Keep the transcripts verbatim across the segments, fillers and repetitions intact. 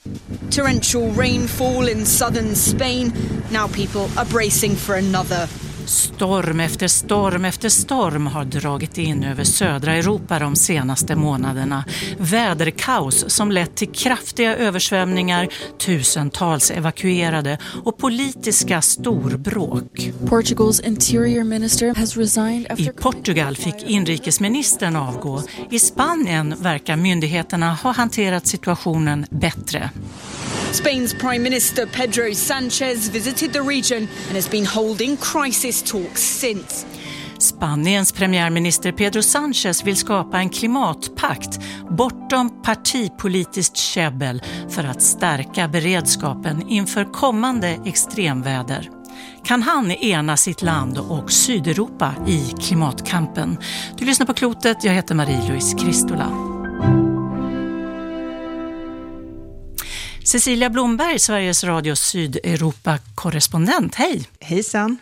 Torrential rainfall in southern Spain. Now people are bracing for another. Storm efter storm efter storm har dragit in över södra Europa de senaste månaderna. Väderkaos som lett till kraftiga översvämningar, tusentals evakuerade och politiska storbråk. Portugal's interior minister has resigned after... I Portugal fick inrikesministern avgå. I Spanien verkar myndigheterna ha hanterat situationen bättre. Spain's Prime Minister Pedro Sanchez visited the region and has been holding crisis talks since. Spaniens premiärminister Pedro Sanchez vill skapa en klimatpakt bortom partipolitiskt käbbel för att stärka beredskapen inför kommande extremväder. Kan han ena sitt land och Sydeuropa i klimatkampen? Du lyssnar på Klotet, jag heter Marie-Louise Kristola. Cecilia Blomberg, Sveriges Radios Sydeuropa-korrespondent. Hej! Hejsan!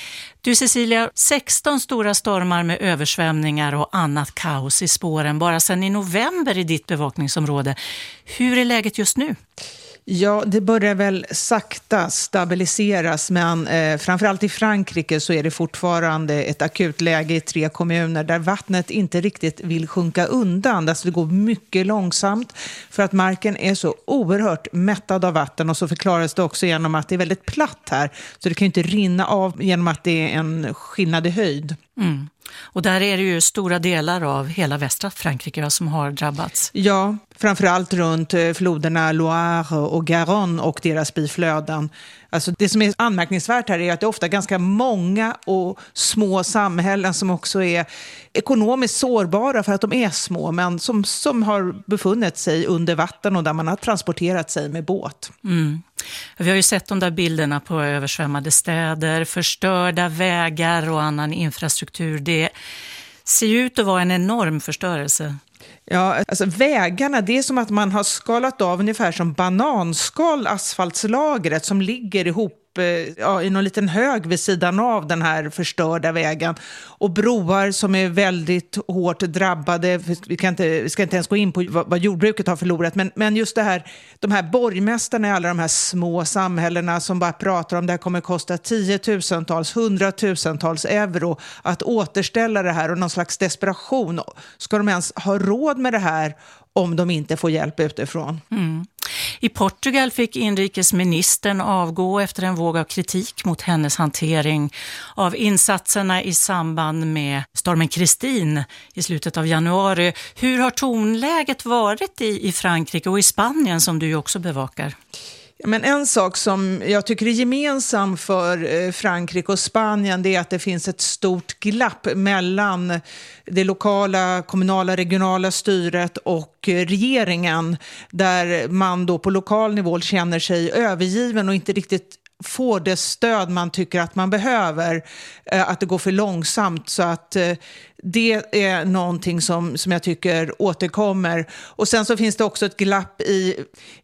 Du Cecilia, sexton stora stormar med översvämningar och annat kaos i spåren bara sedan i november i ditt bevakningsområde. Hur är läget just nu? Ja, det börjar väl sakta stabiliseras, men eh, framförallt i Frankrike så är det fortfarande ett akut läge i tre kommuner där vattnet inte riktigt vill sjunka undan. Alltså det går mycket långsamt för att marken är så oerhört mättad av vatten, och så förklaras det också genom att det är väldigt platt här. Så det kan ju inte rinna av genom att det är en skillnad i höjd. Mm. Och där är det ju stora delar av hela västra Frankrike som har drabbats. Ja, framförallt runt floderna Loire och Garonne och deras biflöden. Alltså det som är anmärkningsvärt här är att det är ofta ganska många och små samhällen som också är ekonomiskt sårbara för att de är små, men som, som har befunnit sig under vatten och där man har transporterat sig med båt. Mm. Vi har ju sett de där bilderna på översvämmade städer, förstörda vägar och annan infrastruktur. Det ser ju ut att vara en enorm förstörelse. Ja, alltså vägarna, det är som att man har skalat av ungefär som bananskal asfaltslagret som ligger ihop ja, i någon liten hög vid sidan av den här förstörda vägen. Och broar som är väldigt hårt drabbade. Vi, kan inte, vi ska inte ens gå in på vad, vad jordbruket har förlorat. Men, men just det här, de här borgmästarna i alla de här små samhällena som bara pratar om det här kommer att kosta tiotusentals, hundratusentals euro att återställa det här, och någon slags desperation. Ska de ens ha råd med det här om de inte får hjälp utifrån? Mm. I Portugal fick inrikesministern avgå efter en våg av kritik mot hennes hantering av insatserna i samband med stormen Kristin i slutet av januari. Hur har tonläget varit i, i Frankrike och i Spanien som du ju också bevakar? Men en sak som jag tycker är gemensam för Frankrike och Spanien, det är att det finns ett stort glapp mellan det lokala, kommunala, regionala styret och regeringen, där man då på lokal nivå känner sig övergiven och inte riktigt får det stöd man tycker att man behöver, att det går för långsamt. Så att det är någonting som, som jag tycker återkommer. Och sen så finns det också ett glapp i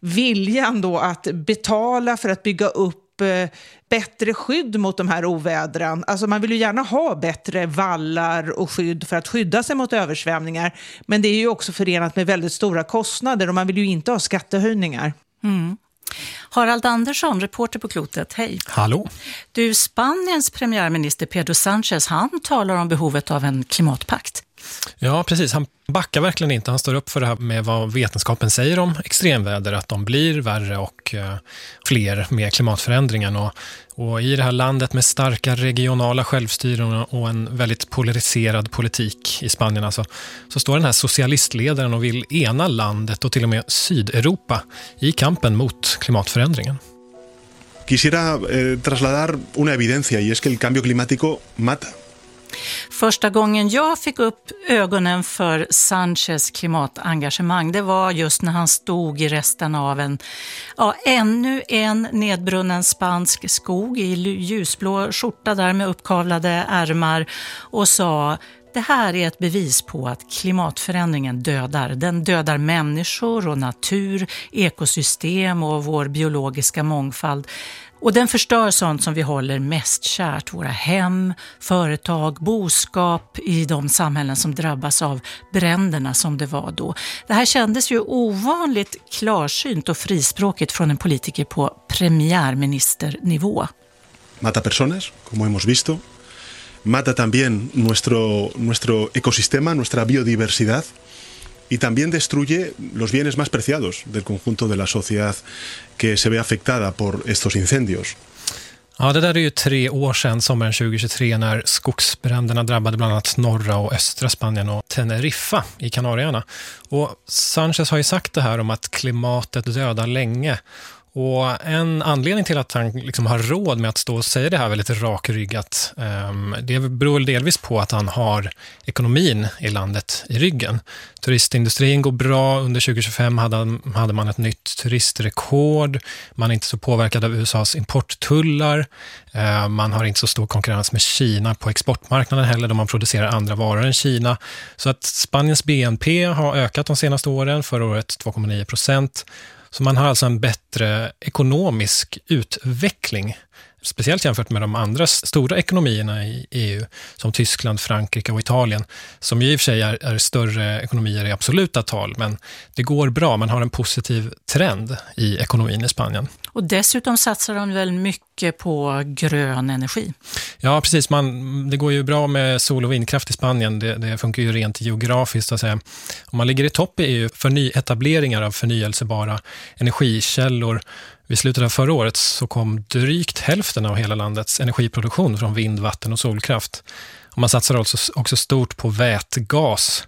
viljan då att betala för att bygga upp bättre skydd mot de här ovädren. Alltså man vill ju gärna ha bättre vallar och skydd för att skydda sig mot översvämningar. Men det är ju också förenat med väldigt stora kostnader och man vill ju inte ha skattehöjningar. Mm. Harald Andersson, reporter på Klotet, hej. Hallå. Du, Spaniens premiärminister Pedro Sanchez, han talar om behovet av en klimatpakt. Ja, precis. Han backar verkligen inte. Han står upp för det här med vad vetenskapen säger om extremväder, att de blir värre och uh, fler med klimatförändringen. Och, och i det här landet med starka regionala självstyren och en väldigt polariserad politik i Spanien alltså, så står den här socialistledaren och vill ena landet och till och med Sydeuropa i kampen mot klimatförändringen. Quisiera eh, trasladar una evidencia, y es que el cambio climático mata. Första gången jag fick upp ögonen för Sanchez klimatengagemang, det var just när han stod i resten av en, ja, ännu en nedbrunnen spansk skog i ljusblå skjorta där med uppkavlade ärmar och sa: det här är ett bevis på att klimatförändringen dödar. Den dödar människor och natur, ekosystem och vår biologiska mångfald. Och den förstör sånt som vi håller mest kärt, våra hem, företag, boskap i de samhällen som drabbas av bränderna som det var då. Det här kändes ju ovanligt klarsynt och frispråkigt från en politiker på premiärministernivå. Mata personas, como hemos visto. Mata también nuestro, nuestro ecosistema, nuestra biodiversidad. Y también destruye los bienes más preciados del conjunto de la sociedad que se ve afectada por estos incendios. Ja, det där är ju tre år sedan, sommaren tjugohundratjugotre, när skogsbränderna drabbade bland annat norra och östra Spanien och Teneriffa i Kanarieöarna. Och Sánchez har ju sagt det här om att klimatet dödar länge. Och en anledning till att han liksom har råd med att stå och säga det här väldigt rakryggat, um, det beror delvis på att han har ekonomin i landet i ryggen. Turistindustrin går bra. Under tjugohundratjugofem hade, hade man ett nytt turistrekord. Man är inte så påverkad av U S A:s importtullar. Uh, man har inte så stor konkurrens med Kina på exportmarknaden heller, då man producerar andra varor än Kina. Så att Spaniens B N P har ökat de senaste åren, förra året två komma nio procent. Så man har alltså en bättre ekonomisk utveckling, speciellt jämfört med de andra stora ekonomierna i E U, som Tyskland, Frankrike och Italien, som ju i och för sig är, är större ekonomier i absoluta tal, men det går bra. Man har en positiv trend i ekonomin i Spanien. Och dessutom satsar de väl mycket på grön energi? Ja, precis. Man, det går ju bra med sol- och vindkraft i Spanien. Det, det funkar ju rent geografiskt, så att säga. Om man ligger i topp i E U för nyetableringar av förnyelsebara energikällor. Vid slutet av förra året så kom drygt hälften av hela landets energiproduktion från vind, vatten och solkraft. Och man satsar också, också stort på vätgas.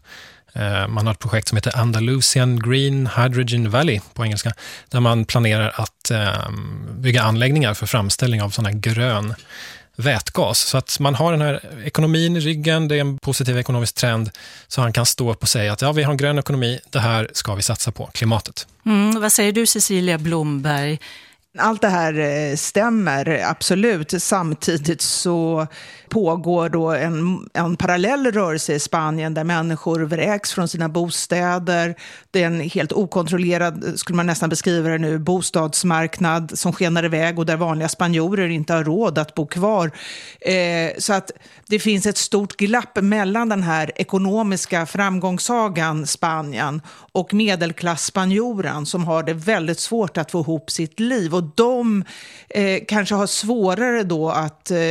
Man har ett projekt som heter Andalusian Green Hydrogen Valley på engelska, där man planerar att bygga anläggningar för framställning av sån här grön vätgas. Så att man har den här ekonomin i ryggen, det är en positiv ekonomisk trend, så han kan stå upp och säga att ja, vi har en grön ekonomi, det här ska vi satsa på, klimatet. Mm, vad säger du, Cecilia Blomberg? Allt det här stämmer, absolut. Samtidigt så pågår då en, en parallell rörelse i Spanien där människor vräks från sina bostäder. Det är en helt okontrollerad, skulle man nästan beskriva det nu, bostadsmarknad som skenar iväg och där vanliga spanjorer inte har råd att bo kvar. Eh, så att det finns ett stort glapp mellan den här ekonomiska framgångssagan Spanien och medelklass-spanjoren som har det väldigt svårt att få ihop sitt liv. Och de eh, kanske har svårare då att eh,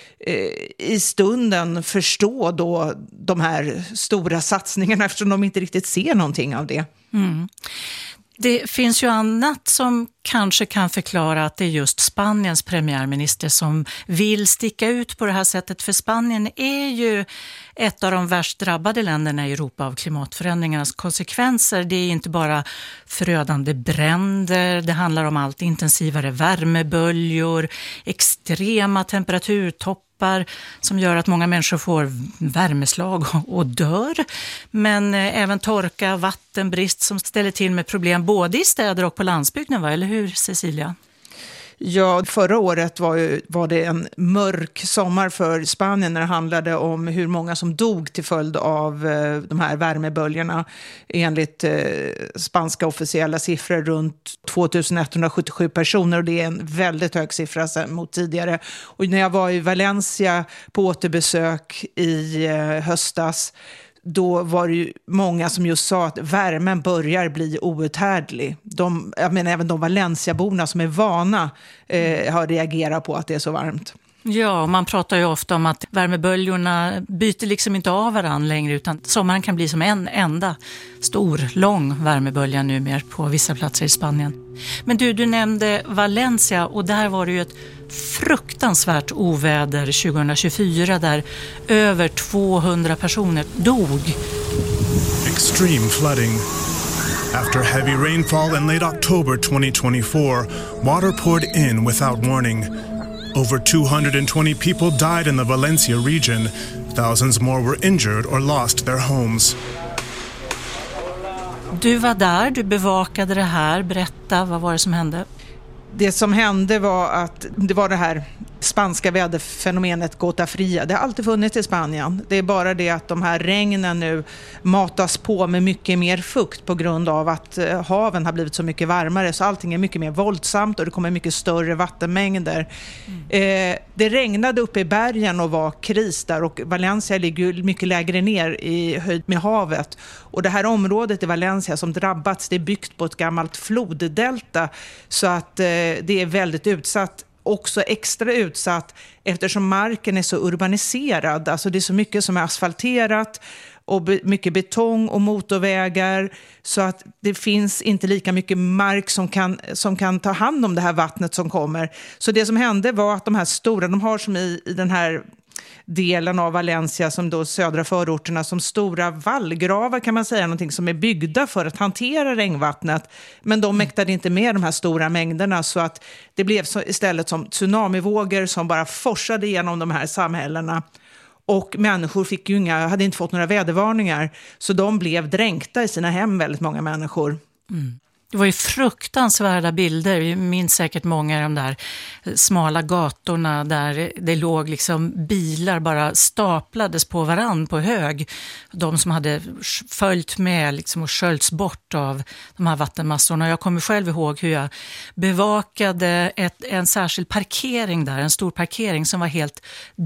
i stunden förstå då de här stora satsningarna eftersom de inte riktigt ser någonting av det. Mm. Det finns ju annat som kanske kan förklara att det är just Spaniens premiärminister som vill sticka ut på det här sättet. För Spanien är ju ett av de värst drabbade länderna i Europa av klimatförändringarnas konsekvenser. Det är inte bara förödande bränder, det handlar om allt intensivare värmeböljor, extrema temperaturtoppar som gör att många människor får värmeslag och dör. Men även torka, vattenbrist som ställer till med problem både i städer och på landsbygden, va? Eller hur, Cecilia? Ja, förra året var, ju, var det en mörk sommar för Spanien när det handlade om hur många som dog till följd av eh, de här värmeböljorna. Enligt eh, spanska officiella siffror runt tvåtusen-etthundrasjuttiosju personer, och det är en väldigt hög siffra mot tidigare. Och när jag var i Valencia på återbesök i eh, höstas, då var det ju många som just sa att värmen börjar bli outhärdlig. De, jag menar, även de Valenciaborna som är vana eh, har reagerat på att det är så varmt. Ja, och man pratar ju ofta om att värmeböljorna byter liksom inte av varandra längre, utan sommaren kan bli som en enda stor, lång värmebölja numera på vissa platser i Spanien. Men du, du nämnde Valencia, och där var det ju ett fruktansvärt oväder tjugohundratjugofyra där över tvåhundra personer dog. Extreme flooding. After heavy rainfall in late October twenty twenty-four, water poured in without warning. Over two hundred twenty people died in the Valencia region. Thousands more were injured or lost their homes. Du var där, du bevakade det här. Berätta, vad var det som hände? Det som hände var att det var det här spanska väderfenomenet gota fria. Det har alltid funnits i Spanien. Det är bara det att de här regnen nu matas på med mycket mer fukt på grund av att haven har blivit så mycket varmare, så allting är mycket mer våldsamt och det kommer mycket större vattenmängder. Mm. Eh, det regnade uppe i bergen och var kris där, och Valencia ligger mycket lägre ner i höjd med havet. Och det här området i Valencia som drabbats, det är byggt på ett gammalt floddelta, så att eh, det är väldigt utsatt. Också extra utsatt eftersom marken är så urbaniserad. Alltså det är så mycket som är asfalterat och be- mycket betong och motorvägar, så att det finns inte lika mycket mark som kan, som kan ta hand om det här vattnet som kommer. Så det som hände var att de här stora, de har som i, i den här delen av Valencia, som då södra förorterna, som stora vallgravar kan man säga, någonting som är byggda för att hantera regnvattnet, men de mäktade inte med de här stora mängderna, så att det blev så, istället som tsunamivågor som bara forsade igenom de här samhällena, och människor fick ju inga, hade inte fått några vädervarningar, så de blev dränkta i sina hem, väldigt många människor. Mm. Det var ju fruktansvärda bilder, vi minns säkert många av de där smala gatorna där det låg liksom bilar bara staplades på varann på hög. De som hade följt med liksom och sköljts bort av de här vattenmassorna. Jag kommer själv ihåg hur jag bevakade ett, en särskild parkering där, en stor parkering som var helt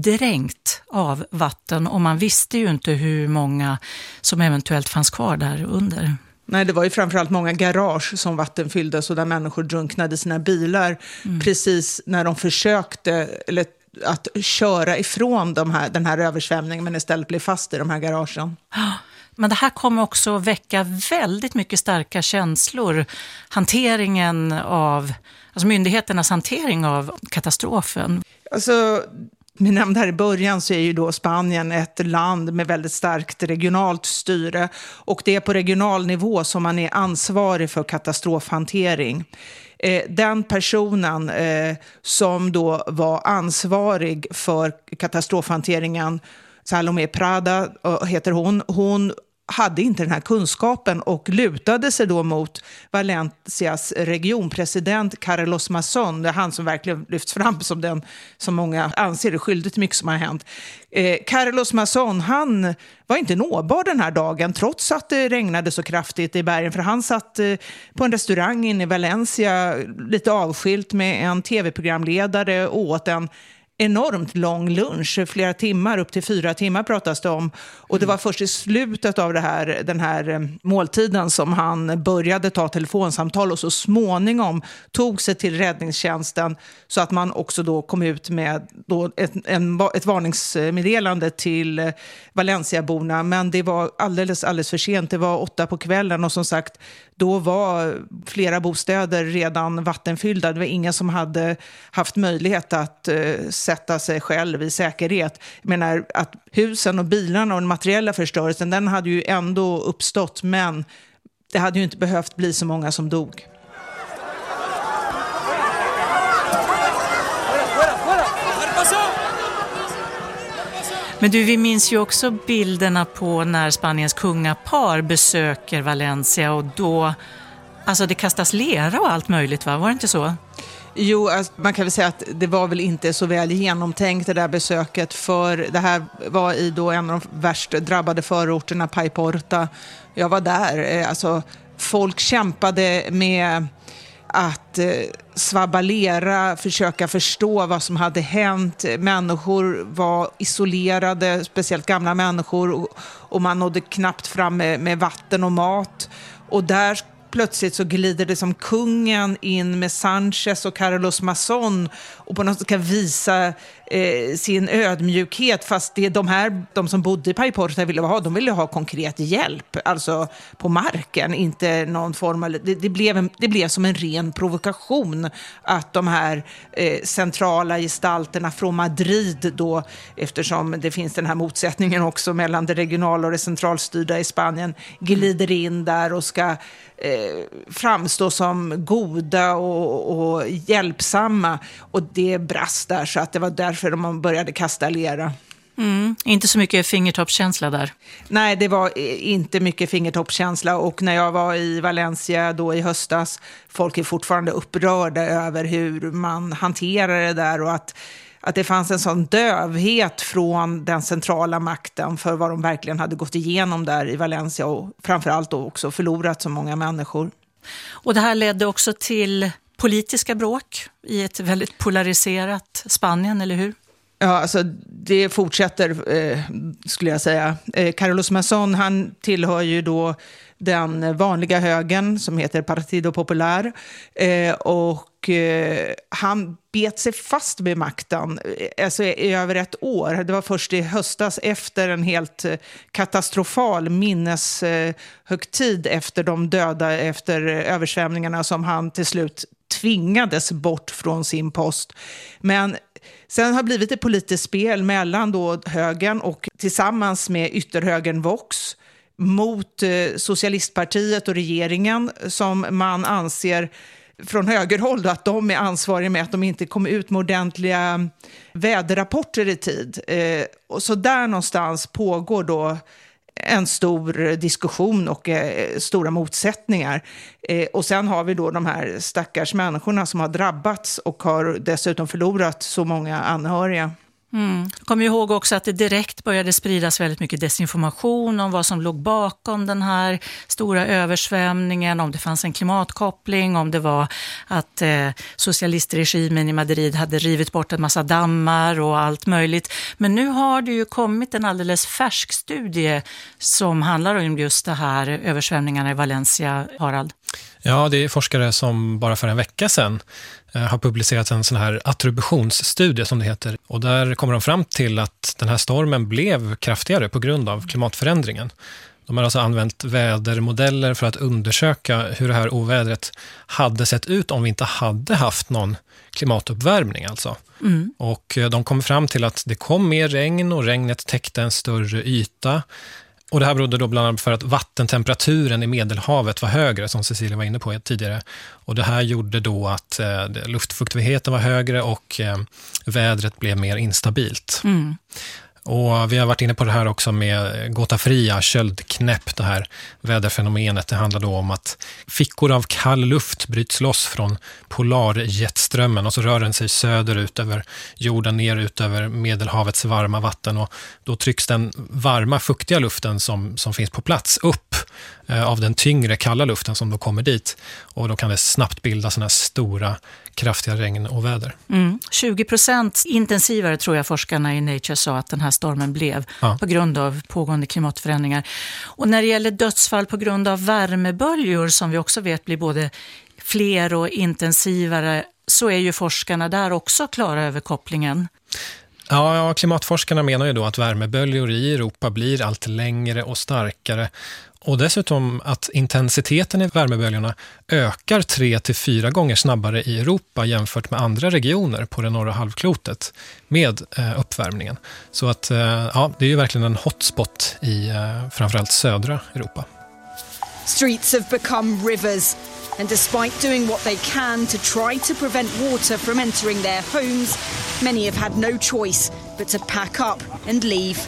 dränkt av vatten, och man visste ju inte hur många som eventuellt fanns kvar där under. Nej, det var ju framförallt många garage som vatten fylldes och där människor drunknade sina bilar mm. precis när de försökte eller, att köra ifrån de här, den här översvämningen, men istället blev fast i de här garagen. Men det här kommer också väcka väldigt mycket starka känslor. Hanteringen av, alltså myndigheternas hantering av katastrofen. Alltså... Vi nämnde här i början så är ju då Spanien ett land med väldigt starkt regionalt styre, och det är på regional nivå som man är ansvarig för katastrofhantering. Eh, den personen eh, som då var ansvarig för katastrofhanteringen, Salomé Prada heter hon, hon hade inte den här kunskapen och lutade sig då mot Valencias regionpresident Carlos Mazón. Det är han som verkligen lyfts fram som den som många anser är skyldig till mycket som har hänt. Eh, Carlos Mazón, han var inte nåbar den här dagen trots att det regnade så kraftigt i bergen, för han satt eh, på en restaurang inne i Valencia lite avskilt med en tv-programledare och åt en enormt lång lunch, flera timmar, upp till fyra timmar pratas det om. Och det var först i slutet av det här, den här måltiden som han började ta telefonsamtal och så småningom tog sig till räddningstjänsten, så att man också då kom ut med då ett, en, ett varningsmeddelande till Valenciaborna. Men det var alldeles, alldeles för sent. Det var åtta på kvällen och som sagt, då var flera bostäder redan vattenfyllda. Det var ingen som hade haft möjlighet att uh, sätta sig själv i säkerhet. Jag menar att husen och bilarna och den materiella förstörelsen, den hade ju ändå uppstått, men det hade ju inte behövt bli så många som dog. Men du, vi minns ju också bilderna på när Spaniens kungapar besöker Valencia, och då, alltså det kastas lera och allt möjligt, va? Var det inte så? Jo, alltså, man kan väl säga att det var väl inte så väl genomtänkt det där besöket, för det här var i då en av de värst drabbade förorterna, Paiporta. Jag var där, alltså folk kämpade med att eh, svabalera, försöka förstå vad som hade hänt. Människor var isolerade, speciellt gamla människor, och, och man nådde knappt fram med, med vatten och mat. Och där plötsligt så glider det som kungen in med Sanchez och Carlos Mazón och på något sätt ska visa eh, sin ödmjukhet, fast det är de här, de som bodde i Paiporta ville ha, de ville ha konkret hjälp, alltså på marken, inte någon form av, det, det, blev, en, det blev som en ren provokation att de här eh, centrala gestalterna från Madrid då, eftersom det finns den här motsättningen också mellan det regionala och det centralstyrda i Spanien, glider in där och ska Eh, framstå som goda och, och hjälpsamma, och det brast där, så att det var därför de började kasta lera. Mm, inte så mycket fingertoppskänsla där. Nej, det var inte mycket fingertoppskänsla, och när jag var i Valencia då i höstas, folk är fortfarande upprörda över hur man hanterar det där, och att att det fanns en sån dövhet från den centrala makten för vad de verkligen hade gått igenom där i Valencia och framförallt då också förlorat så många människor. Och det här ledde också till politiska bråk i ett väldigt polariserat Spanien, eller hur? Ja, alltså det fortsätter eh, skulle jag säga. Eh, Carlos Mazón, han tillhör ju då den vanliga högern som heter Partido Popular eh, och eh, han bet sig fast vid makten alltså, i över ett år. Det var först i höstas efter en helt katastrofal minneshögtid efter de döda efter översvämningarna som han till slut tvingades bort från sin post. Men sen har blivit ett politiskt spel mellan då högern och tillsammans med ytterhögern Vox mot eh, socialistpartiet och regeringen som man anser från högerhåll då, att de är ansvariga med att de inte kom ut med ordentliga väderrapporter i tid. Eh, och så där någonstans pågår då en stor diskussion och eh, stora motsättningar. Eh, och sen har vi då de här stackars människorna som har drabbats och har dessutom förlorat så många anhöriga. Mm. Jag kommer ihåg också att det direkt började spridas väldigt mycket desinformation om vad som låg bakom den här stora översvämningen, om det fanns en klimatkoppling, om det var att eh, socialistregimen i Madrid hade rivit bort en massa dammar och allt möjligt. Men nu har det ju kommit en alldeles färsk studie som handlar om just det här översvämningarna i Valencia, Harald. Ja, det är forskare som bara för en vecka sedan eh, har publicerat en sån här attributionsstudie som det heter. Och där kommer de fram till att den här stormen blev kraftigare på grund av klimatförändringen. De har alltså använt vädermodeller för att undersöka hur det här ovädret hade sett ut om vi inte hade haft någon klimatuppvärmning alltså. Mm. Och eh, de kom fram till att det kom mer regn och regnet täckte en större yta. Och det här berodde då bland annat för att vattentemperaturen i Medelhavet var högre, som Cecilia var inne på tidigare. Och det här gjorde då att eh, luftfuktigheten var högre och eh, vädret blev mer instabilt. Mm. Och vi har varit inne på det här också med gota fria, köldknäpp, det här väderfenomenet. Det handlar då om att fickor av kall luft bryts loss från polarjetströmmen och så rör den sig söderut över jorden ner ut över Medelhavets varma vatten. Och då trycks den varma, fuktiga luften som, som finns på plats upp eh, av den tyngre, kalla luften som då kommer dit. Och då kan det snabbt bilda sådana stora, kraftiga regn och väder. Mm. tjugo procent intensivare tror jag forskarna i Nature sa att den här stormen blev ja. På grund av pågående klimatförändringar. Och när det gäller dödsfall på grund av värmeböljor som vi också vet blir både fler och intensivare så är ju forskarna där också klara över kopplingen. Ja, ja, klimatforskarna menar ju då att värmeböljor i Europa blir allt längre och starkare. Och dessutom att intensiteten i värmeböljorna ökar tre till fyra gånger snabbare i Europa jämfört med andra regioner på det norra halvklotet med eh, uppvärmningen. Så att eh, ja, det är ju verkligen en hotspot i eh, framförallt södra Europa. Streets have become rivers. And despite doing what they can to try to prevent water from entering their homes, many have had no choice but to pack up and leave.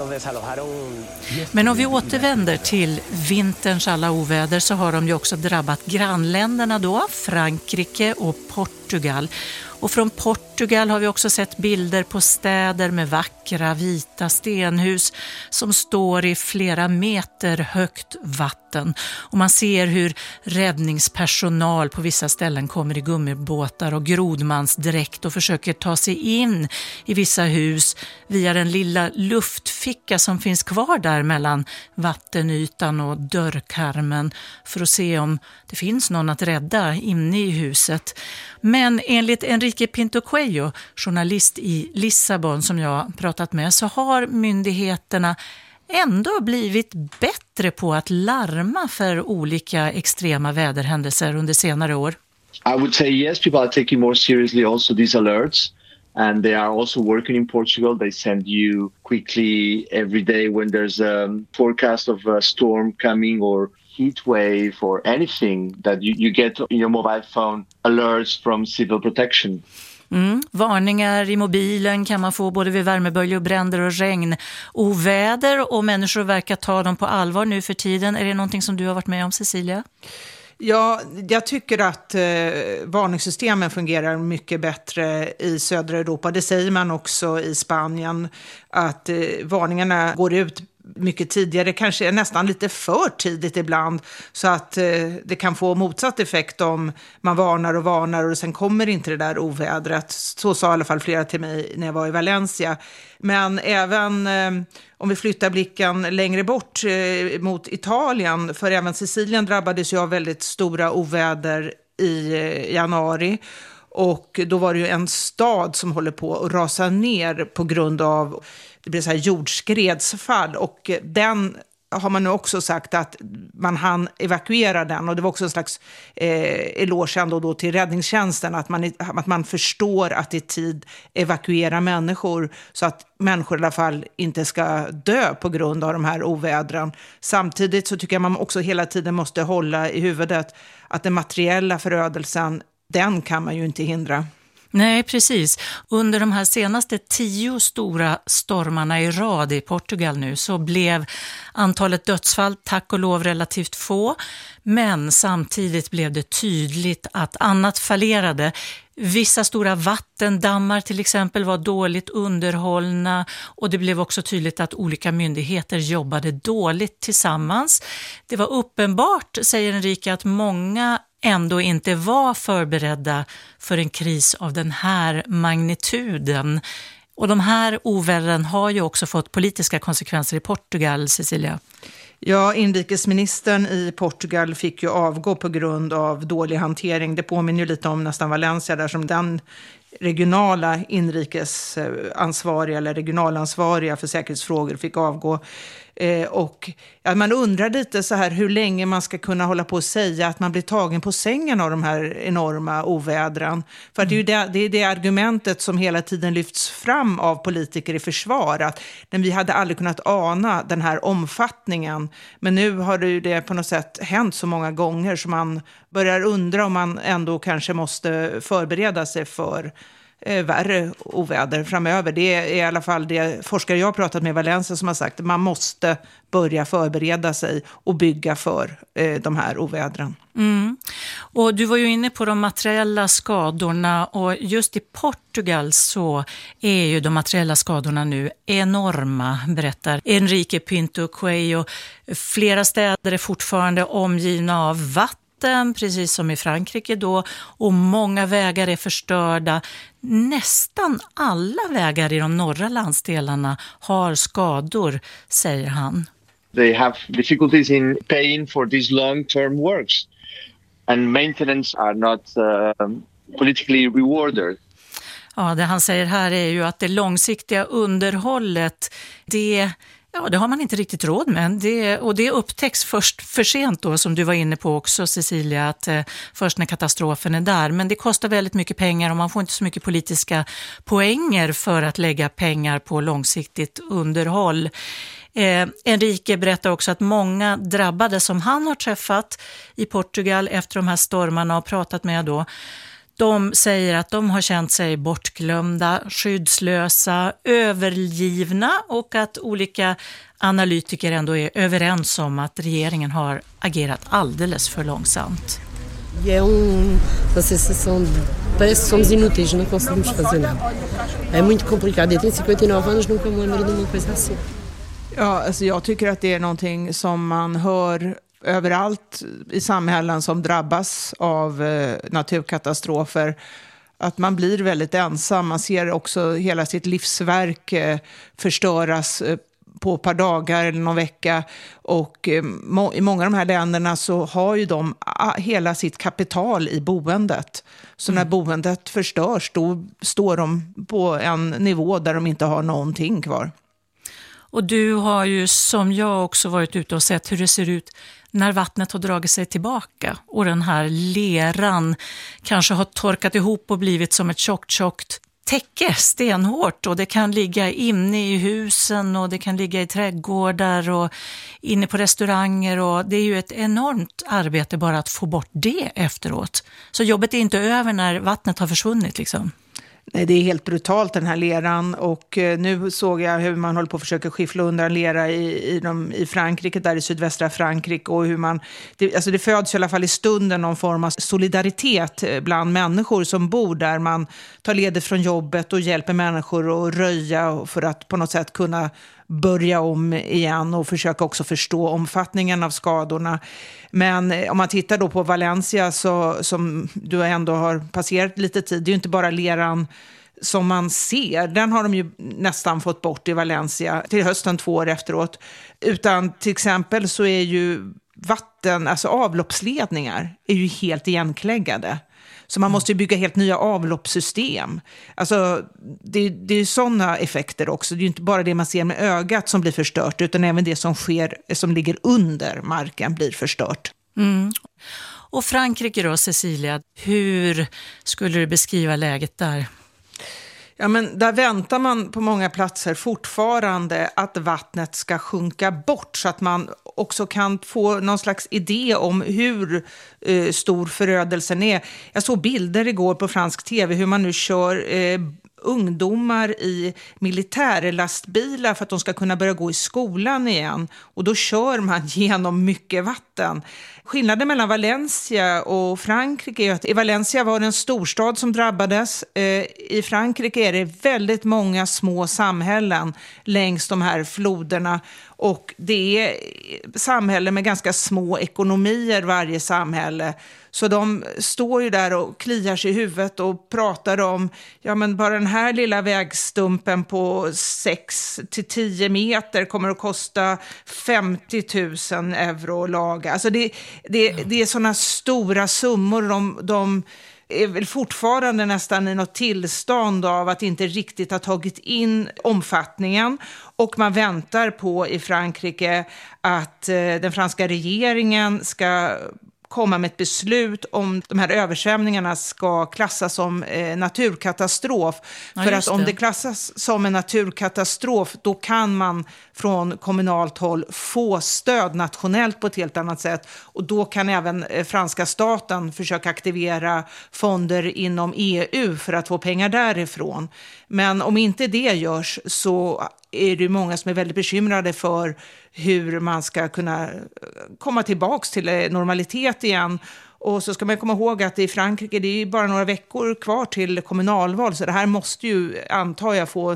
Men om vi återvänder till vinterns alla oväder så har de ju också drabbat grannländerna då, Frankrike och Portugal. Och från Portugal har vi också sett bilder på städer med vackra vita stenhus som står i flera meter högt vatten. Och man ser hur räddningspersonal på vissa ställen kommer i gummibåtar och grodmansdräkt och försöker ta sig in i vissa hus via den lilla luftficka som finns kvar där mellan vattenytan och dörrkarmen för att se om det finns någon att rädda inne i huset. Men enligt Enrique Pinto Cuello, journalist i Lissabon som jag pratat med, så har myndigheterna ändå blivit bättre på att larma för olika extrema väderhändelser under senare år. I would say yes, people are taking more seriously also these alerts. And they are also working in Portugal. They send you quickly every day when there's a forecast of a storm coming or heat wave or anything that you, you get in your mobile phone alerts from civil protection. Mm. Varningar i mobilen kan man få både vid värmeböljor, bränder och regn. Oväder och människor verkar ta dem på allvar nu för tiden. Är det någonting som du har varit med om, Cecilia? Ja, jag tycker att eh, varningssystemen fungerar mycket bättre i södra Europa. Det säger man också i Spanien, att eh, varningarna går ut mycket tidigare, kanske nästan lite för tidigt ibland, så att eh, det kan få motsatt effekt om man varnar och varnar och sen kommer inte det där ovädret. Så sa i alla fall flera till mig när jag var i Valencia. Men även eh, om vi flyttar blicken längre bort eh, mot Italien, för även Sicilien drabbades ju av väldigt stora oväder i eh, januari. Och då var det ju en stad som håller på att rasa ner på grund av det blir så här jordskredsfall, och den har man nu också sagt att man hann evakuera den, och det var också en slags eh, eloge ändå då till räddningstjänsten att man, att man förstår att det är tid evakuera människor så att människor i alla fall inte ska dö på grund av de här ovädren. Samtidigt så tycker jag man också hela tiden måste hålla i huvudet att den materiella förödelsen, den kan man ju inte hindra. Nej, precis. Under de här senaste tio stora stormarna i rad i Portugal nu så blev antalet dödsfall tack och lov relativt få, men samtidigt blev det tydligt att annat fallerade. Vissa stora vattendammar till exempel var dåligt underhållna, och det blev också tydligt att olika myndigheter jobbade dåligt tillsammans. Det var uppenbart, säger Enrique, att många ändå inte var förberedda för en kris av den här magnituden. Och de här ovädren har ju också fått politiska konsekvenser i Portugal, Cecilia. Ja, inrikesministern i Portugal fick ju avgå på grund av dålig hantering. Det påminner ju lite om nästan Valencia där som den regionala inrikesansvariga eller regionalansvariga för säkerhetsfrågor fick avgå. Eh, och ja, man undrar lite så här hur länge man ska kunna hålla på och säga att man blir tagen på sängen av de här enorma ovädren. För mm. det är ju det, det är det argumentet som hela tiden lyfts fram av politiker i försvar, att men vi hade aldrig kunnat ana den här omfattningen. Men nu har det ju det på något sätt hänt så många gånger så man börjar undra om man ändå kanske måste förbereda sig för eh, värre oväder framöver. Det är i alla fall det forskare jag har pratat med i Valencia som har sagt att man måste börja förbereda sig och bygga för eh, de här ovädren. Mm. Och du var ju inne på de materiella skadorna, och just i Portugal så är ju de materiella skadorna nu enorma, berättar Enrique Pinto Coelho. Flera städer är fortfarande omgivna av vatten, precis som i Frankrike då, och många vägar är förstörda. Nästan alla vägar i de norra landsdelarna har skador, säger han. They have difficulties in paying for these long-term works, and maintenance are not uh, politically rewarded. Ja, det han säger här är ju att det långsiktiga underhållet, det, ja, det har man inte riktigt råd med. Det, och det upptäcks först för sent då, som du var inne på också, Cecilia, att eh, först när katastrofen är där. Men det kostar väldigt mycket pengar och man får inte så mycket politiska poänger för att lägga pengar på långsiktigt underhåll. Eh, Enrique berättar också att många drabbade som han har träffat i Portugal efter de här stormarna och pratat med då, de säger att de har känt sig bortglömda, skyddslösa, övergivna, och att olika analytiker ändå är överens om att regeringen har agerat alldeles för långsamt. E é um, uma sensação de parece que somos inúteis, não conseguimos fazer nada. É muito complicado. Jag tenho femtionio anos, nunca me lembro de uma coisa assim. Ja, alltså jag tycker att det är någonting som man hör överallt i samhällen som drabbas av eh, naturkatastrofer. Att man blir väldigt ensam. Man ser också hela sitt livsverk eh, förstöras eh, på ett par dagar eller någon vecka. Och eh, må- i många av de här länderna så har ju de a- hela sitt kapital i boendet. Så mm. när boendet förstörs då står de på en nivå där de inte har någonting kvar. Och du har ju som jag också varit ute och sett hur det ser ut när vattnet har dragit sig tillbaka och den här leran kanske har torkat ihop och blivit som ett tjockt, tjockt täcke, stenhårt, och det kan ligga inne i husen och det kan ligga i trädgårdar och inne på restauranger, och det är ju ett enormt arbete bara att få bort det efteråt. Så jobbet är inte över när vattnet har försvunnit liksom. Nej, det är helt brutalt den här leran, och nu såg jag hur man håller på att försöka skiffla undan lera i, i, de, i Frankrike, där i sydvästra Frankrike, och hur man, det, alltså det föds i alla fall i stunden någon form av solidaritet bland människor som bor där. Man tar ledigt från jobbet och hjälper människor att röja för att på något sätt kunna börja om igen och försöka också förstå omfattningen av skadorna. Men om man tittar då på Valencia, så, som du ändå har passerat lite tid, det är ju inte bara leran som man ser, den har de ju nästan fått bort i Valencia till hösten två år efteråt, utan till exempel så är ju vatten, alltså avloppsledningar är ju helt igenkläggade. Så man måste ju bygga helt nya avloppssystem. Alltså, det, det är ju sådana effekter också. Det är ju inte bara det man ser med ögat som blir förstört, utan även det som sker, som ligger under marken blir förstört. Mm. Och Frankrike då, Cecilia, hur skulle du beskriva läget där? Ja, men där väntar man på många platser fortfarande att vattnet ska sjunka bort, så att man också kan få någon slags idé om hur eh, stor förödelsen är. Jag såg bilder igår på fransk tv hur man nu kör eh, ungdomar i militärlastbilar för att de ska kunna börja gå i skolan igen. Och då kör man genom mycket vatten. Skillnaden mellan Valencia och Frankrike är att i Valencia var det en storstad som drabbades. I Frankrike är det väldigt många små samhällen längs de här floderna. Och det är samhällen med ganska små ekonomier, varje samhälle. Så de står ju där och kliar sig i huvudet och pratar om, ja men bara den här lilla vägstumpen på sex till tio meter kommer att kosta femtio tusen euro att laga. Alltså det, det, det är sådana stora summor, de, de är väl fortfarande nästan i något tillstånd av att inte riktigt ha tagit in omfattningen, och man väntar på i Frankrike att eh, den franska regeringen ska komma med ett beslut om de här översvämningarna ska klassas som eh, naturkatastrof. Ja, för att om det. det klassas som en naturkatastrof, då kan man från kommunalt håll få stöd nationellt på ett helt annat sätt. Och då kan även eh, franska staten försöka aktivera fonder inom E U för att få pengar därifrån. Men om inte det görs, så är det många som är väldigt bekymrade för hur man ska kunna komma tillbaks till normalitet igen. Och så ska man komma ihåg att i Frankrike, det är bara några veckor kvar till kommunalval, så det här måste ju, antar jag, få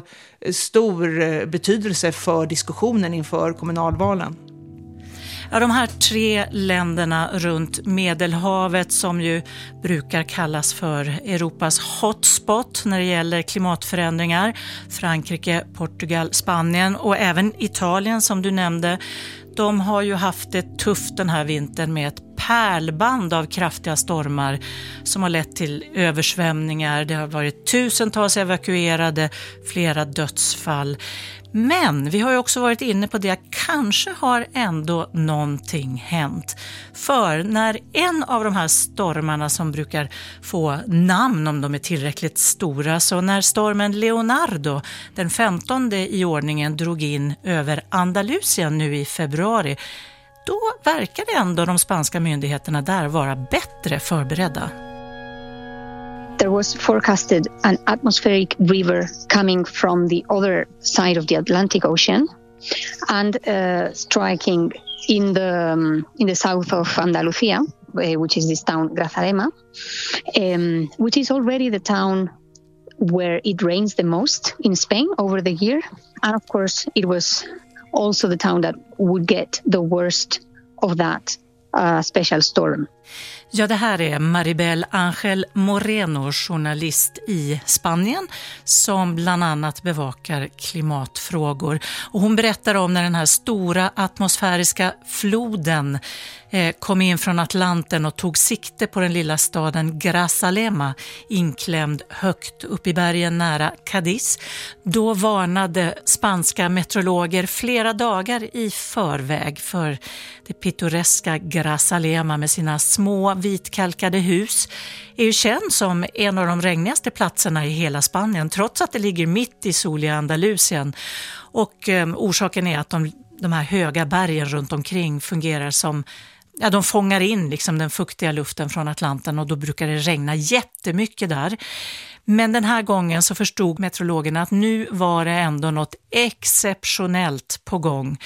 stor betydelse för diskussionen inför kommunalvalen. Ja, de här tre länderna runt Medelhavet, som ju brukar kallas för Europas hotspot när det gäller klimatförändringar, Frankrike, Portugal, Spanien och även Italien som du nämnde, de har ju haft det tufft den här vintern med ett pärlband av kraftiga stormar som har lett till översvämningar. Det har varit tusentals evakuerade, flera dödsfall. Men vi har ju också varit inne på det, kanske har ändå någonting hänt. För när en av de här stormarna som brukar få namn om de är tillräckligt stora, så när stormen Leonardo den femtonde i ordningen drog in över Andalusien nu i februari, då verkade ändå de spanska myndigheterna där vara bättre förberedda. There was forecasted an atmospheric river coming from the other side of the Atlantic Ocean and uh, striking in the um, in the south of Andalusia, uh, which is this town Grazalema, um, which is already the town where it rains the most in Spain over the year. And of course, it was also the town that would get the worst of that uh, special storm. Ja, det här är Maribel Ángel Moreno, journalist i Spanien som bland annat bevakar klimatfrågor. Och hon berättar om när den här stora atmosfäriska floden eh, kom in från Atlanten och tog sikte på den lilla staden Grazalema, inklämd högt upp i bergen nära Cadiz. Då varnade spanska meteorologer flera dagar i förväg för det pittoreska Grazalema med sina små vitkalkade hus är ju känd som en av de regnigaste platserna i hela Spanien, trots att det ligger mitt i soliga Andalusien. Och eh, orsaken är att de, de här höga bergen runt omkring fungerar som, ja, de fångar in liksom den fuktiga luften från Atlanten, och då brukar det regna jättemycket där. Men den här gången så förstod meteorologerna att nu var det ändå något exceptionellt på gång.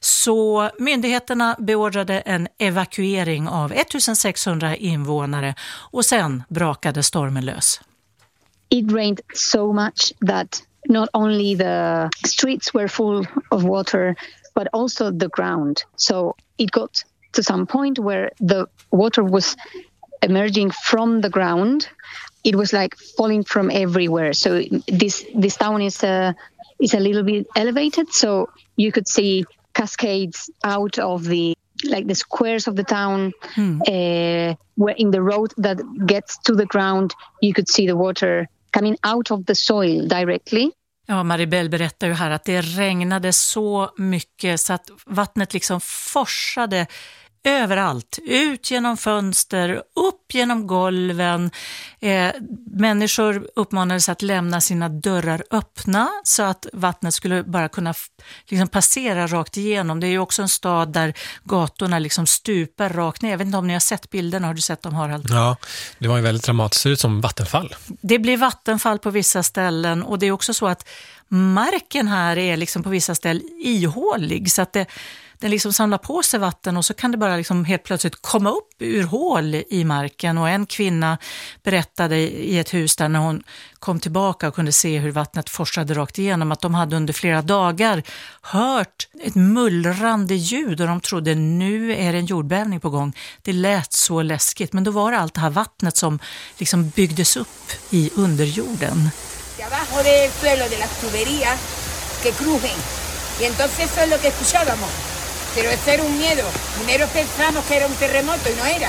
Så myndigheterna beordrade en evakuering av ettusensexhundra invånare och sen brakade stormen lös. It rained so much that not only the streets were full of water, but also the ground. So it got to some point where the water was emerging from the ground. It was like falling from everywhere. So this this town is a is a little bit elevated, so you could see cascades out of the like the squares of the town. Hmm. Uh, where in the road that gets to the ground, you could see the water coming out of the soil directly. Ja, Maribel berättar ju här att det regnade så mycket så att vattnet liksom forsade överallt, ut genom fönster, upp genom golven. Eh, människor uppmanades att lämna sina dörrar öppna så att vattnet skulle bara kunna f- liksom passera rakt igenom. Det är ju också en stad där gatorna liksom stupar rakt ner. Jag vet inte om ni har sett bilderna, har du sett dem, Harald? Ja, det var ju väldigt dramatiskt, det ser ut som vattenfall. Det blir vattenfall på vissa ställen och det är också så att marken här är liksom på vissa ställen ihålig så att det Den liksom samlar på sig vatten och så kan det bara liksom helt plötsligt komma upp ur hål i marken. Och en kvinna berättade i ett hus där när hon kom tillbaka och kunde se hur vattnet forsade rakt igenom att de hade under flera dagar hört ett mullrande ljud och de trodde nu är det en jordbävning på gång. Det lät så läskigt, men då var det allt det här vattnet som liksom byggdes upp i underjorden. Abajo del suelo de las tuberías que crujen. Y entonces eso es lo que escuchábamos. Pero eso era un miedo. Primero pensamos que era un terremoto y no era.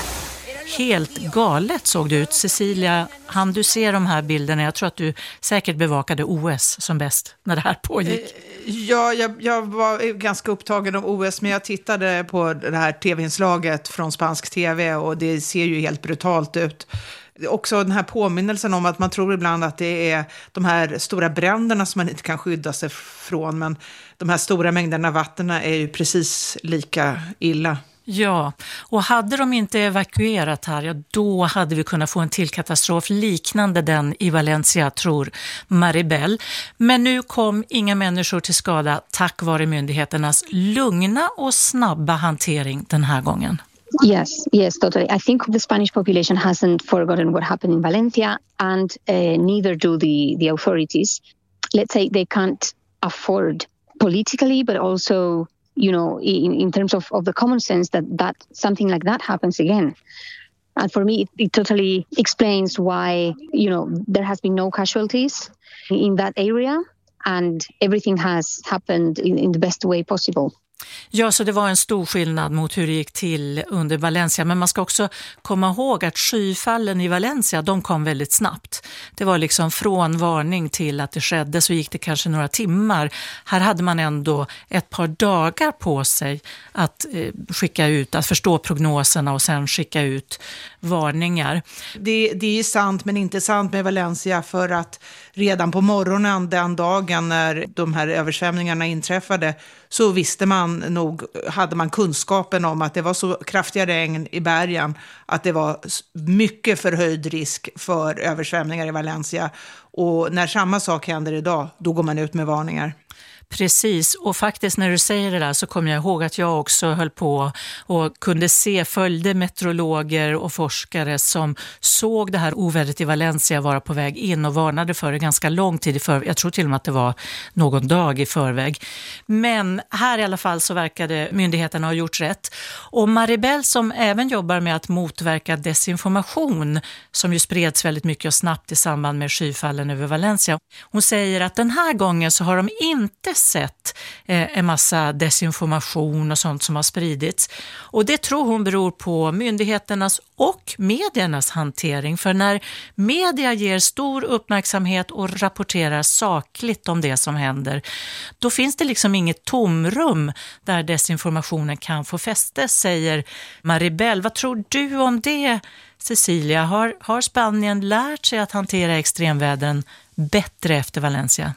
Helt galet såg det ut. Cecilia, hann du se de här bilderna? Jag tror att du säkert bevakade O S som bäst när det här pågick. Ja, jag, jag var ganska upptagen av O S, men jag tittade på det här tv-inslaget från spansk tv och det ser ju helt brutalt ut. Också den här påminnelsen om att man tror ibland att det är de här stora bränderna som man inte kan skydda sig från, men de här stora mängderna vatten är ju precis lika illa. Ja, och hade de inte evakuerat här, ja, då hade vi kunnat få en till katastrof liknande den i Valencia, tror Maribel. Men nu kom inga människor till skada tack vare myndigheternas lugna och snabba hantering den här gången. Yes, yes, totally. I think the Spanish population hasn't forgotten what happened in Valencia, and uh, neither do the, the authorities. Let's say they can't afford politically, but also, you know, in, in terms of, of the common sense that, that something like that happens again. And for me, it, it totally explains why, you know, there has been no casualties in that area and everything has happened in, in the best way possible. Ja, så det var en stor skillnad mot hur det gick till under Valencia. Men man ska också komma ihåg att skyfallen i Valencia, de kom väldigt snabbt. Det var liksom från varning till att det skedde så gick det kanske några timmar. Här hade man ändå ett par dagar på sig att eh, skicka ut, att förstå prognoserna och sen skicka ut varningar. Det, det är sant men inte sant med Valencia, för att redan på morgonen den dagen när de här översvämningarna inträffade så visste man nog, hade man kunskapen om att det var så kraftiga regn i bergen att det var mycket förhöjd risk för översvämningar i Valencia. Och när samma sak händer idag, då går man ut med varningar. Precis, och faktiskt när du säger det där så kommer jag ihåg att jag också höll på och kunde se, följde meteorologer och forskare som såg det här ovädret i Valencia vara på väg in och varnade för det ganska lång tid i förväg. Jag tror till och med att det var någon dag i förväg. Men här i alla fall så verkade myndigheterna ha gjort rätt. Och Maribel, som även jobbar med att motverka desinformation som ju spreds väldigt mycket och snabbt i samband med skyfallen över Valencia. Hon säger att den här gången så har de inte sett eh, en massa desinformation och sånt som har spridits. Och det tror hon beror på myndigheternas och mediernas hantering. För när media ger stor uppmärksamhet och rapporterar sakligt om det som händer, då finns det liksom inget tomrum där desinformationen kan få fäste, säger Maribel. Vad tror du om det, Cecilia? Har, har Spanien lärt sig att hantera extremvädren bättre efter Valencia?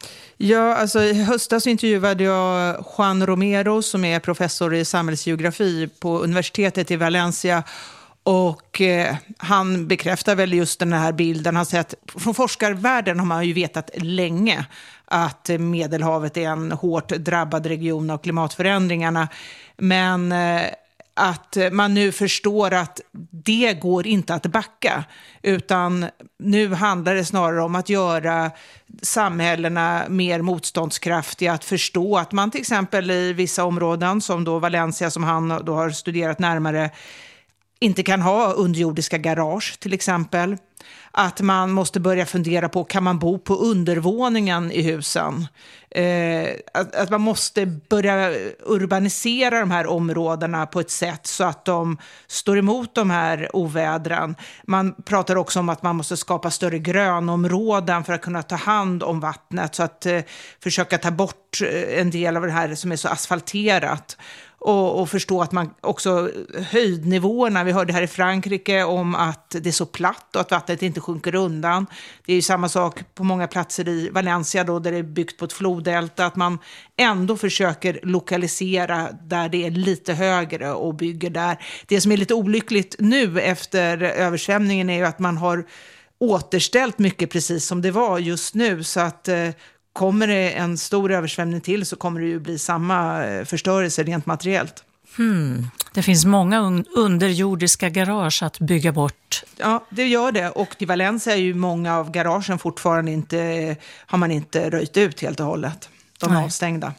Ja, alltså i höstas intervjuade jag Juan Romero som är professor i samhällsgeografi på universitetet i Valencia. Och eh, han bekräftar väl just den här bilden. Han säger att från forskarvärlden har man ju vetat länge att Medelhavet är en hårt drabbad region av klimatförändringarna. Men eh, att man nu förstår att det går inte att backa, utan nu handlar det snarare om att göra samhällena mer motståndskraftiga, att förstå att man till exempel i vissa områden som då Valencia, som han då har studerat närmare, inte kan ha underjordiska garage till exempel. Att man måste börja fundera på, kan man bo på undervåningen i husen? Eh, att, att man måste börja urbanisera de här områdena på ett sätt så att de står emot de här ovädren. Man pratar också om att man måste skapa större grönområden för att kunna ta hand om vattnet, så att eh, försöka ta bort en del av det här som är så asfalterat. Och, och förstå att man också höjdnivåerna, vi hörde här i Frankrike om att det är så platt och att vattnet inte sjunker undan. Det är ju samma sak på många platser i Valencia då, där det är byggt på ett floddelta, att man ändå försöker lokalisera där det är lite högre och bygger där. Det som är lite olyckligt nu efter översvämningen är ju att man har återställt mycket precis som det var just nu, så att eh, kommer det en stor översvämning till så kommer det ju bli samma förstörelse rent materiellt. Hmm. Det finns många un- underjordiska garage att bygga bort. Ja, det gör det. Och i Valencia är ju många av garagen fortfarande inte, har man inte röjt ut helt och hållet. De är Nej. avstängda.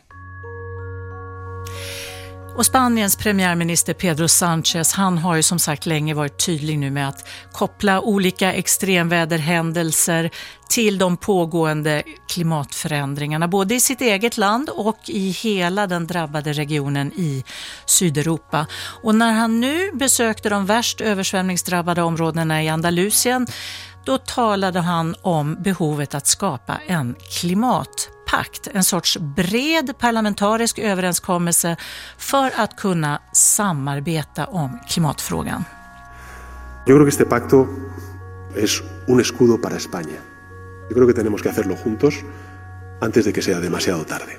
Och Spaniens premiärminister Pedro Sánchez, han har ju som sagt länge varit tydlig nu med att koppla olika extremväderhändelser till de pågående klimatförändringarna, både i sitt eget land och i hela den drabbade regionen i Sydeuropa. Och när han nu besökte de värst översvämningsdrabbade områdena i Andalusien, då talade han om behovet att skapa en klimatpakt, en sorts bred parlamentarisk överenskommelse för att kunna samarbeta om klimatfrågan. Jag tror att este pacto es un escudo para España. Jag tror att vi tenemos que hacerlo juntos antes de que sea demasiado tarde.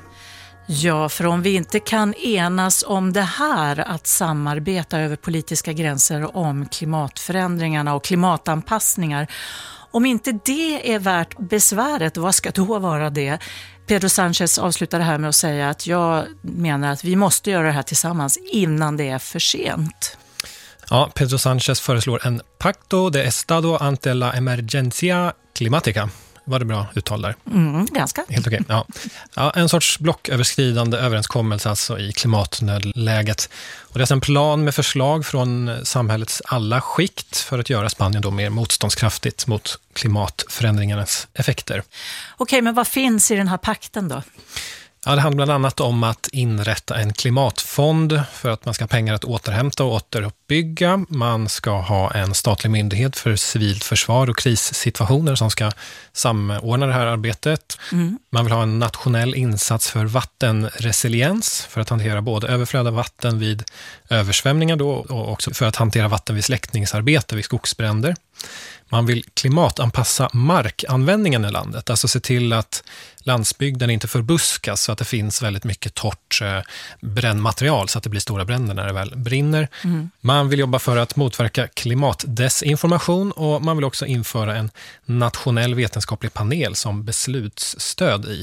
Ja, för om vi inte kan enas om det här, att samarbeta över politiska gränser om klimatförändringarna och klimatanpassningar, om inte det är värt besväret, vad ska då vara det? Pedro Sánchez avslutade här med att säga att jag menar att vi måste göra det här tillsammans innan det är för sent. Ja, Pedro Sánchez föreslår en pacto de estado ante la emergencia climática. Var det bra uttal där? Mm, ganska. Helt okej. Ja. Ja, en sorts blocköverskridande överenskommelse alltså i klimatnödläget. Och det är en plan med förslag från samhällets alla skikt för att göra Spanien då mer motståndskraftigt mot klimatförändringarnas effekter. Okej, men vad finns i den här pakten då? Ja, det handlar bland annat om att inrätta en klimatfond för att man ska ha pengar att återhämta och återuppbygga. Man ska ha en statlig myndighet för civilt försvar och krissituationer som ska samordna det här arbetet. Mm. Man vill ha en nationell insats för vattenresiliens för att hantera både överflöd av vatten vid översvämningar då, och också för att hantera vatten vid släckningsarbete vid skogsbränder. Man vill klimatanpassa markanvändningen i landet, alltså se till att landsbygden inte förbuskas så att det finns väldigt mycket torrt eh, brännmaterial så att det blir stora bränder när det väl brinner. Mm. Man vill jobba för att motverka klimatdesinformation och man vill också införa en nationell vetenskaplig panel som beslutsstöd i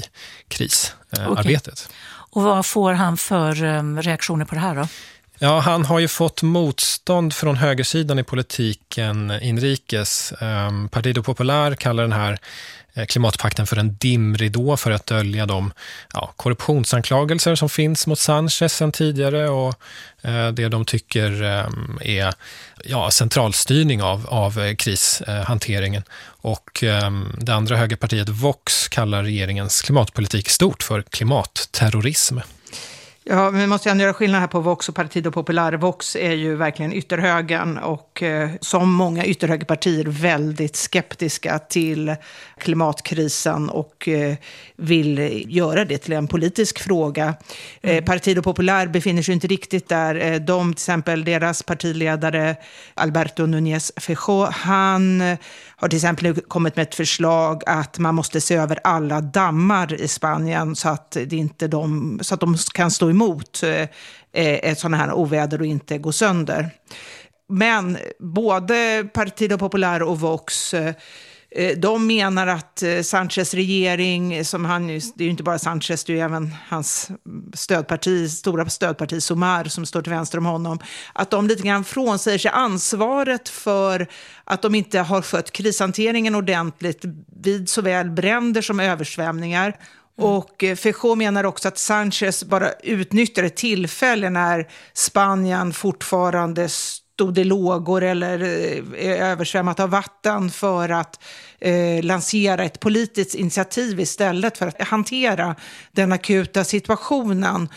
krisarbetet. Okay. Och vad får han för um, reaktioner på det här då? Ja, han har ju fått motstånd från högersidan i politiken inrikes. Um, Partido Popular kallar den här eh, klimatpakten för en dimridå för att dölja de ja, korruptionsanklagelser som finns mot Sánchez sedan tidigare och eh, det de tycker eh, är ja, centralstyrning av, av krishanteringen. Och eh, det andra högerpartiet Vox kallar regeringens klimatpolitik stort för klimatterrorism. Ja, men vi måste ändå göra skillnad här på Vox och Partido Popular. Vox är ju verkligen ytterhögern och eh, som många ytterhögerpartier väldigt skeptiska till klimatkrisen och eh, vill göra det till en politisk fråga. Eh, Partido Popular befinner sig inte riktigt där. Eh, de, till exempel deras partiledare Alberto Núñez Feijóo, han eh, har till exempel kommit med ett förslag att man måste se över alla dammar i Spanien så att, det inte de, så att de kan stå emot eh, ett sådant här oväder och inte gå sönder. Men både Partido Popular och Vox, de menar att Sanchez regering, som han, det är ju inte bara Sanchez, det är ju även hans stödparti, stora stödparti Sumar som står till vänster om honom, att de lite grann frånsäger sig ansvaret för att de inte har skött krishanteringen ordentligt vid såväl bränder som översvämningar. Och Feijóo menar också att Sanchez bara utnyttjade tillfällen när Spanien fortfarande stod i lågor eller översvämmat av vatten för att eh, lansera ett politiskt initiativ istället för att hantera den akuta situationen.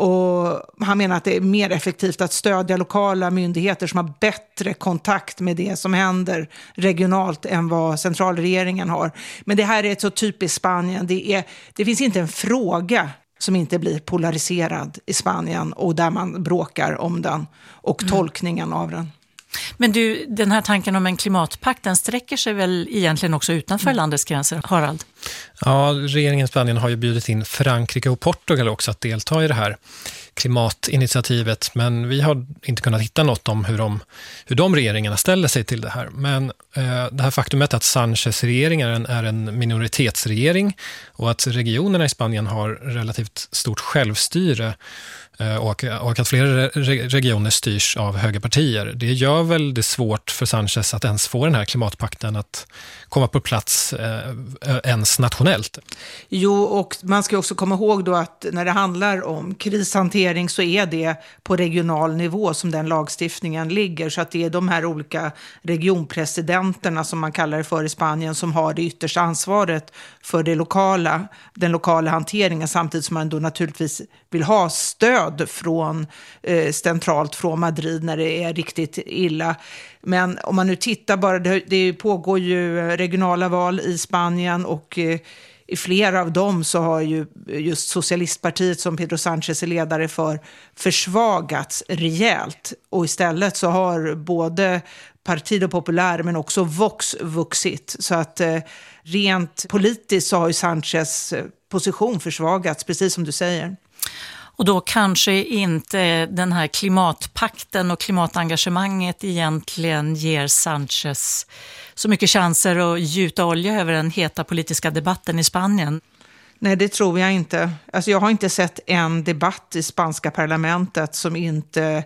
Och han menar att det är mer effektivt att stödja lokala myndigheter som har bättre kontakt med det som händer regionalt än vad centralregeringen har. Men det här är ett så typiskt Spanien. Det, är, det finns inte en fråga som inte blir polariserad i Spanien och där man bråkar om den och mm. tolkningen av den. Men du, den här tanken om en klimatpakt, den sträcker sig väl egentligen också utanför mm. landets gränser, Harald? Ja, regeringen i Spanien har ju bjudit in Frankrike och Portugal också att delta i det här klimatinitiativet, men vi har inte kunnat hitta något om hur de, hur de regeringarna ställer sig till det här. Men eh, det här faktumet att Sanchez regeringen är en minoritetsregering och att regionerna i Spanien har relativt stort självstyre och, och att flera regioner styrs av högerpartier. Det gör väl det svårt för Sanchez att ens få den här klimatpakten att komma på plats eh, ens nationellt. Jo, och man ska också komma ihåg då att när det handlar om krishantering så är det på regional nivå som den lagstiftningen ligger. Så att det är de här olika regionpresidenterna som man kallar det för i Spanien som har det yttersta ansvaret för det lokala, den lokala hanteringen, samtidigt som man då naturligtvis vill ha stöd från eh, centralt från Madrid när det är riktigt illa. Men om man nu tittar bara, det, det pågår ju regionala val i Spanien och eh, i flera av dem så har ju just socialistpartiet som Pedro Sanchez är ledare för försvagats rejält. Och istället så har både Partido Popular men också Vox vuxit. Så att eh, rent politiskt så har ju Sanchez position försvagats, precis som du säger. Och då kanske inte den här klimatpakten och klimatengagemanget egentligen ger Sanchez så mycket chanser att gjuta olja över den heta politiska debatten i Spanien. Nej, det tror jag inte. Alltså, jag har inte sett en debatt i spanska parlamentet som inte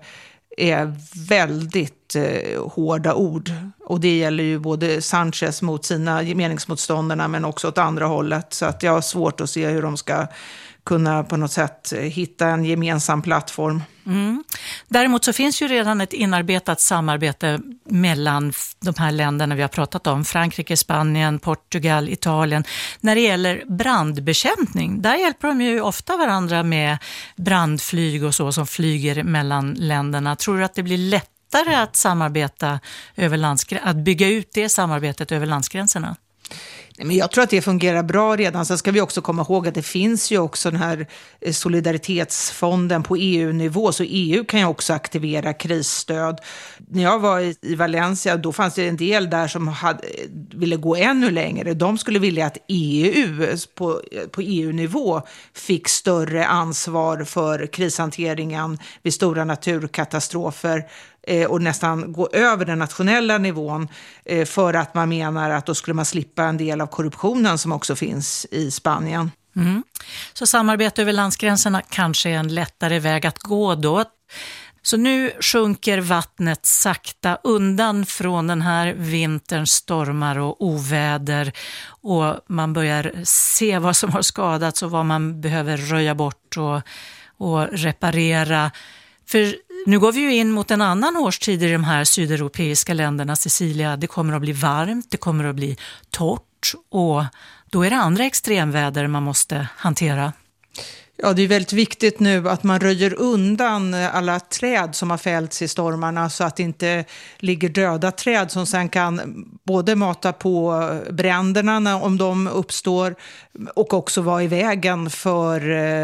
är väldigt eh, hårda ord. Och det gäller ju både Sanchez mot sina meningsmotståndarna men också åt andra hållet. Så att jag har svårt att se hur de ska kunna på något sätt hitta en gemensam plattform. Mm. Däremot så finns ju redan ett inarbetat samarbete mellan de här länderna vi har pratat om. Frankrike, Spanien, Portugal, Italien. När det gäller brandbekämpning, där hjälper de ju ofta varandra med brandflyg och så som flyger mellan länderna. Tror du att det blir lättare att samarbeta över landsgr- att bygga ut det samarbetet över landsgränserna? Men jag tror att det fungerar bra redan. Sen ska vi också komma ihåg att det finns ju också den här solidaritetsfonden på E U-nivå. Så E U kan ju också aktivera krisstöd. När jag var i Valencia då fanns det en del där som hade, ville gå ännu längre. De skulle vilja att E U på, på E U-nivå fick större ansvar för krishanteringen vid stora naturkatastrofer och nästan gå över den nationella nivån för att man menar att då skulle man slippa en del av korruptionen som också finns i Spanien. Mm. Så samarbete över landsgränserna kanske är en lättare väg att gå då. Så nu sjunker vattnet sakta undan från den här vinterns stormar och oväder och man börjar se vad som har skadats och vad man behöver röja bort och, och reparera. För nu går vi ju in mot en annan årstid i de här sydeuropeiska länderna, Cecilia. Det kommer att bli varmt, det kommer att bli torrt och då är det andra extremväder man måste hantera. Ja, det är väldigt viktigt nu att man röjer undan alla träd som har fällts i stormarna så att det inte ligger döda träd som sen kan både mata på bränderna om de uppstår och också vara i vägen för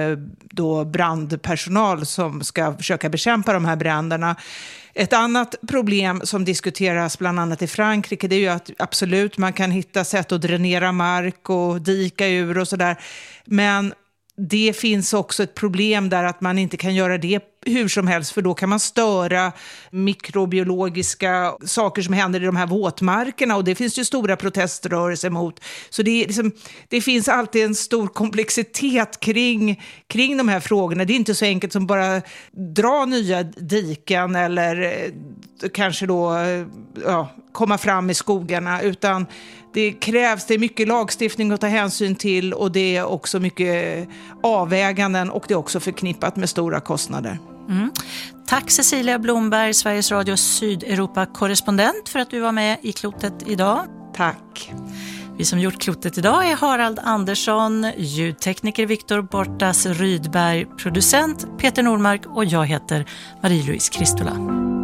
då brandpersonal som ska försöka bekämpa de här bränderna. Ett annat problem som diskuteras bland annat i Frankrike det är ju att absolut man kan hitta sätt att dränera mark och dika ur och sådär. Men det finns också ett problem där att man inte kan göra det hur som helst, för då kan man störa mikrobiologiska saker som händer i de här våtmarkerna, och det finns ju stora proteströrelser mot. Så det, är liksom, det finns alltid en stor komplexitet kring, kring de här frågorna. Det är inte så enkelt som bara dra nya diken eller kanske då ja, komma fram i skogarna, utan det krävs, det är mycket lagstiftning att ta hänsyn till, och det är också mycket avväganden, och det är också förknippat med stora kostnader. Mm. Tack Cecilia Blomberg, Sveriges Radio Sydeuropa-korrespondent, för att du var med i Klotet idag. Tack. Vi som gjort Klotet idag är Harald Andersson, ljudtekniker Viktor Bortas Rydberg, producent Peter Nordmark, och jag heter Marie-Louise Kristola.